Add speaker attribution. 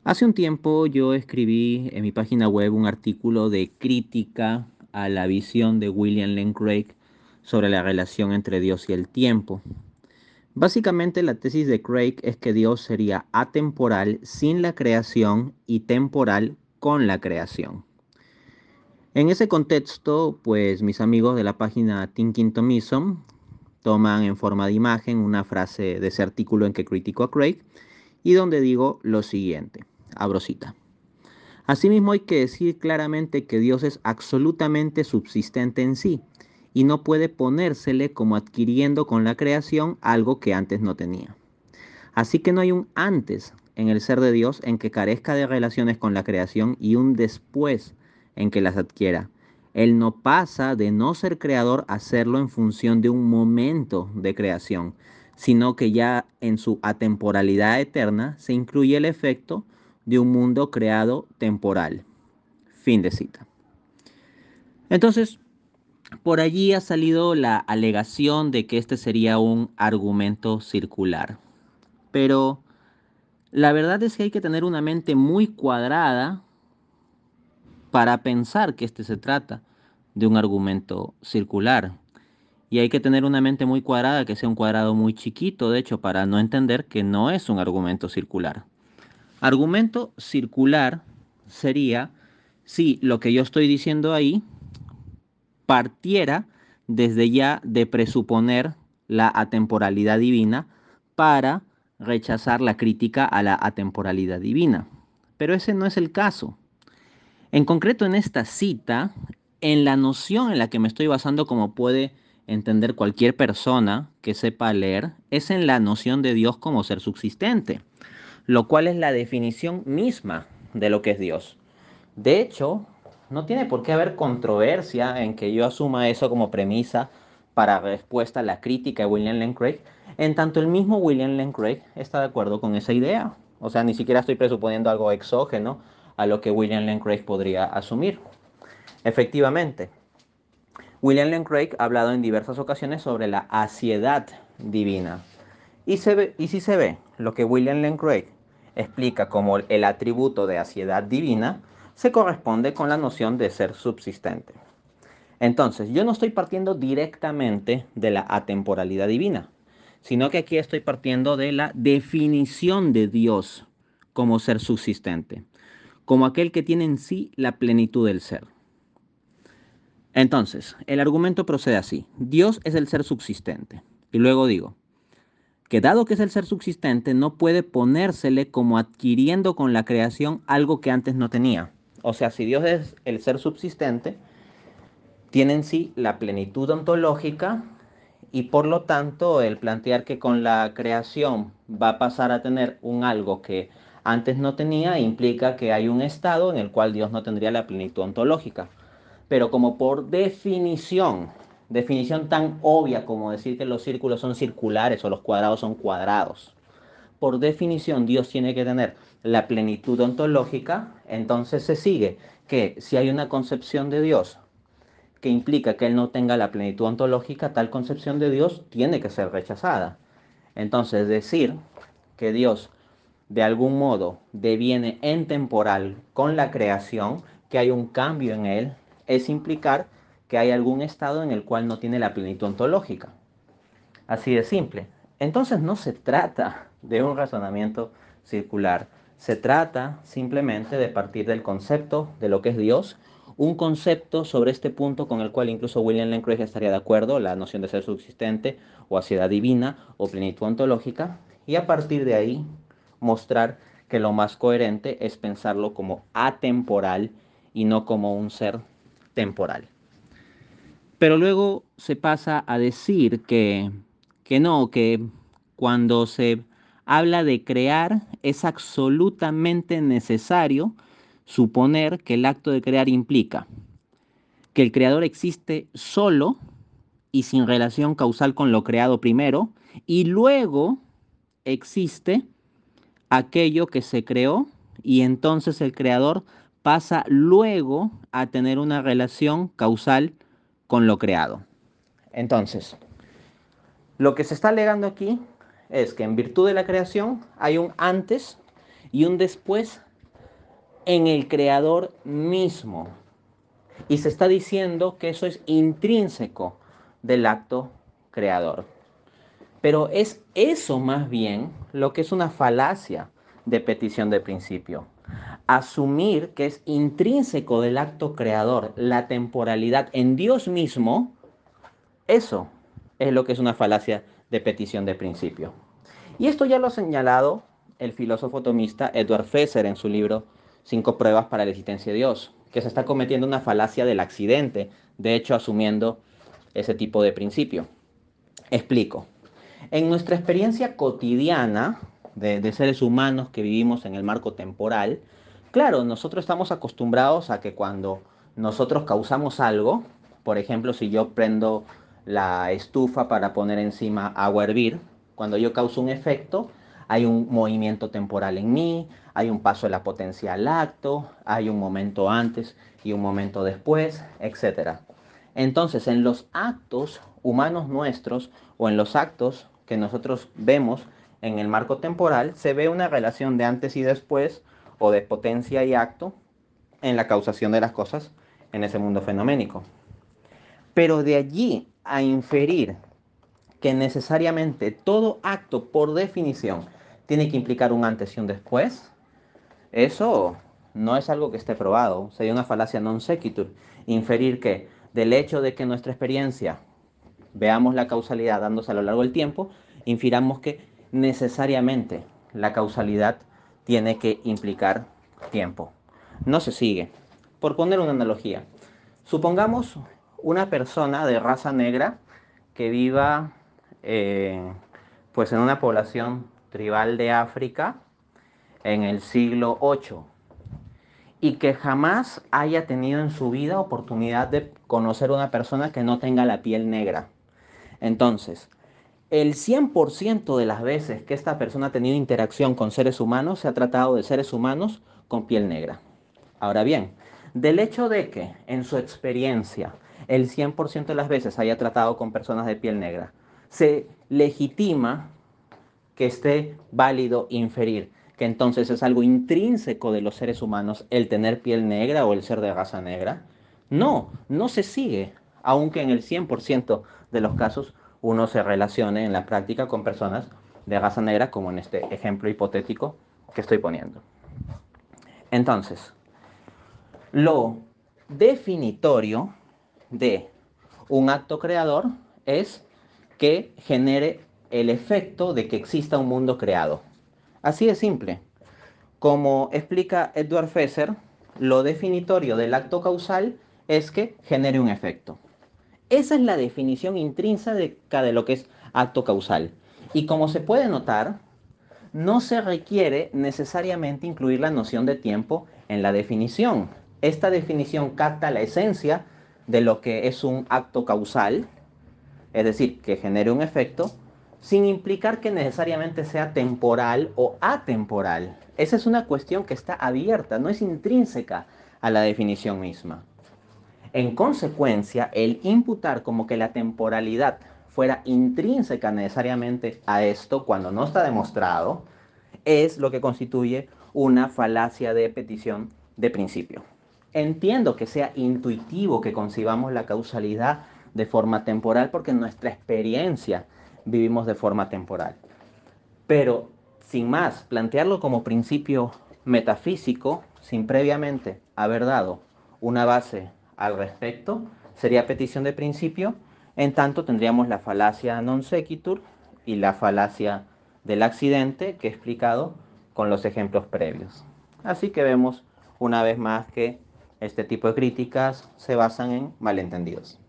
Speaker 1: Hace un tiempo yo escribí en mi página web un artículo de crítica a la visión de William Lane Craig sobre la relación entre Dios y el tiempo. Básicamente la tesis de Craig es que Dios sería atemporal sin la creación y temporal con la creación. En ese contexto, pues mis amigos de la página Thinking Thomism toman en forma de imagen una frase de ese artículo en que critico a Craig y donde digo lo siguiente, abro cita. Asimismo hay que decir claramente que Dios es absolutamente subsistente en sí y no puede ponérsele como adquiriendo con la creación algo que antes no tenía. Así que no hay un antes en el ser de Dios en que carezca de relaciones con la creación y un después en que las adquiera. Él no pasa de no ser creador a serlo en función de un momento de creación, sino que ya en su atemporalidad eterna se incluye el efecto de un mundo creado temporal. Fin de cita. Entonces, por allí ha salido la alegación de que este sería un argumento circular. Pero la verdad es que hay que tener una mente muy cuadrada para pensar que este se trata de un argumento circular. Y hay que tener una mente muy cuadrada, que sea un cuadrado muy chiquito, de hecho, para no entender que no es un argumento circular. Argumento circular sería si lo que yo estoy diciendo ahí partiera desde ya de presuponer la atemporalidad divina para rechazar la crítica a la atemporalidad divina. Pero ese no es el caso. En concreto, en esta cita, en la noción en la que me estoy basando, como puede entender cualquier persona que sepa leer, es en la noción de Dios como ser subsistente, lo cual es la definición misma de lo que es Dios. De hecho, no tiene por qué haber controversia en que yo asuma eso como premisa para respuesta a la crítica de William Lane Craig, en tanto el mismo William Lane Craig está de acuerdo con esa idea. O sea, ni siquiera estoy presuponiendo algo exógeno a lo que William Lane Craig podría asumir. Efectivamente, William Lane Craig ha hablado en diversas ocasiones sobre la aciedad divina. Y si se ve lo que William Lane Craig explica como el atributo de aciedad divina, se corresponde con la noción de ser subsistente. Entonces, yo no estoy partiendo directamente de la atemporalidad divina, sino que aquí estoy partiendo de la definición de Dios como ser subsistente, como aquel que tiene en sí la plenitud del ser. Entonces, el argumento procede así. Dios es el ser subsistente. Y luego digo, que dado que es el ser subsistente, no puede ponérsele como adquiriendo con la creación algo que antes no tenía. O sea, si Dios es el ser subsistente, tiene en sí la plenitud ontológica y por lo tanto el plantear que con la creación va a pasar a tener un algo que antes no tenía implica que hay un estado en el cual Dios no tendría la plenitud ontológica. Pero como por definición, definición tan obvia como decir que los círculos son circulares o los cuadrados son cuadrados, por definición Dios tiene que tener la plenitud ontológica, entonces se sigue que si hay una concepción de Dios que implica que Él no tenga la plenitud ontológica, tal concepción de Dios tiene que ser rechazada. Entonces decir que Dios de algún modo deviene en temporal con la creación, que hay un cambio en Él, es implicar que hay algún estado en el cual no tiene la plenitud ontológica. Así de simple. Entonces no se trata de un razonamiento circular. Se trata simplemente de partir del concepto de lo que es Dios, un concepto sobre este punto con el cual incluso William Lane Craig estaría de acuerdo, la noción de ser subsistente o aciedad divina o plenitud ontológica, y a partir de ahí mostrar que lo más coherente es pensarlo como atemporal y no como un ser temporal. Pero luego se pasa a decir que no, que cuando se habla de crear es absolutamente necesario suponer que el acto de crear implica que el creador existe solo y sin relación causal con lo creado primero, y luego existe aquello que se creó, y entonces el creador pasa luego a tener una relación causal con lo creado. Entonces, lo que se está alegando aquí es que en virtud de la creación hay un antes y un después en el creador mismo. Y se está diciendo que eso es intrínseco del acto creador. Pero es eso más bien lo que es una falacia de petición de principio. Asumir que es intrínseco del acto creador la temporalidad en Dios mismo, eso es lo que es una falacia de petición de principio. Y esto ya lo ha señalado el filósofo tomista Edward Fesser en su libro Cinco pruebas para la existencia de Dios, que se está cometiendo una falacia del accidente, de hecho asumiendo ese tipo de principio. Explico. En nuestra experiencia cotidiana de seres humanos que vivimos en el marco temporal, claro, nosotros estamos acostumbrados a que cuando nosotros causamos algo, por ejemplo, si yo prendo la estufa para poner encima agua a hervir, cuando yo causo un efecto, hay un movimiento temporal en mí, hay un paso de la potencia al acto, hay un momento antes y un momento después, etc. Entonces, en los actos humanos nuestros o en los actos que nosotros vemos en el marco temporal, se ve una relación de antes y después o de potencia y acto en la causación de las cosas en ese mundo fenoménico. Pero de allí a inferir que necesariamente todo acto por definición tiene que implicar un antes y un después, eso no es algo que esté probado. Sería una falacia non sequitur. Inferir que del hecho de que nuestra experiencia veamos la causalidad dándose a lo largo del tiempo, infiramos que necesariamente la causalidad tiene que implicar tiempo. No se sigue. Por poner una analogía, supongamos una persona de raza negra que viva pues en una población tribal de África en el siglo VIII y que jamás haya tenido en su vida oportunidad de conocer una persona que no tenga la piel negra. Entonces, el 100% de las veces que esta persona ha tenido interacción con seres humanos, se ha tratado de seres humanos con piel negra. Ahora bien, del hecho de que en su experiencia el 100% de las veces haya tratado con personas de piel negra, se legitima que esté válido inferir que entonces es algo intrínseco de los seres humanos el tener piel negra o el ser de raza negra. No, no se sigue, aunque en el 100% de los casos uno se relacione en la práctica con personas de raza negra, como en este ejemplo hipotético que estoy poniendo. Entonces, lo definitorio de un acto creador es que genere el efecto de que exista un mundo creado. Así de simple. Como explica Edward Fesser, lo definitorio del acto causal es que genere un efecto. Esa es la definición intrínseca de lo que es acto causal. Y como se puede notar, no se requiere necesariamente incluir la noción de tiempo en la definición. Esta definición capta la esencia de lo que es un acto causal, es decir, que genere un efecto, sin implicar que necesariamente sea temporal o atemporal. Esa es una cuestión que está abierta, no es intrínseca a la definición misma. En consecuencia, el imputar como que la temporalidad fuera intrínseca necesariamente a esto, cuando no está demostrado, es lo que constituye una falacia de petición de principio. Entiendo que sea intuitivo que concibamos la causalidad de forma temporal porque en nuestra experiencia vivimos de forma temporal. Pero, sin más, plantearlo como principio metafísico, sin previamente haber dado una base al respecto, sería petición de principio, en tanto tendríamos la falacia non sequitur y la falacia del accidente que he explicado con los ejemplos previos. Así que vemos una vez más que este tipo de críticas se basan en malentendidos.